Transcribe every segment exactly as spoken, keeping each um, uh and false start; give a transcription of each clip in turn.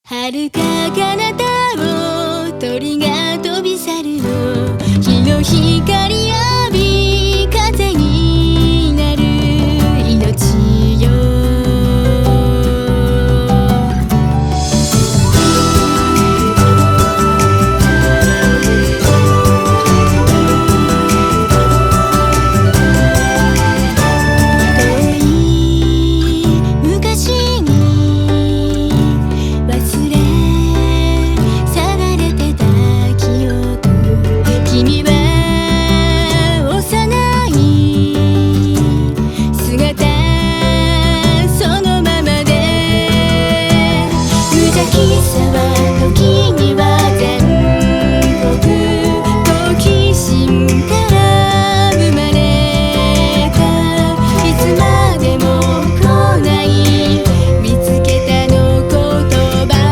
遥か彼方を鳥が飛び去るの、日の光浴び風になる命よ。遠い昔に忘れ去られてた記憶、君は幼い姿そのままで、無邪気さは時には残酷、好奇心から生まれた、いつまでも来ない見つけたの言葉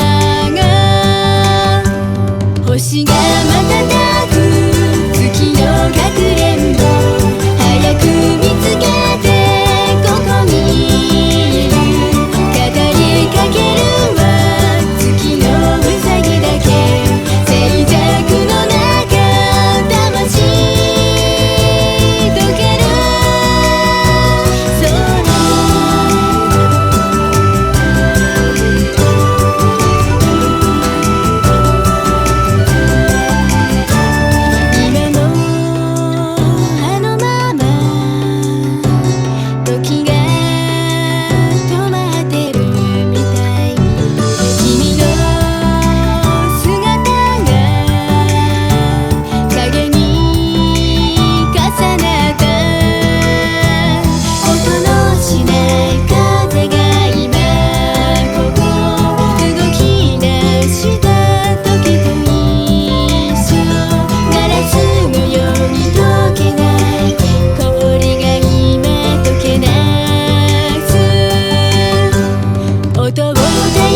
が、星が瞬く月のかくれんぼ、早く見つけてここにいる、語りかけるは月のうさぎだけ、静寂の中魂溶ける今もあのまま時が止まってるみたい、君の姿が影に重なった、音のしない風が今ここ動き出した時と一緒、ガラスのように溶けない氷が今溶け出す、音を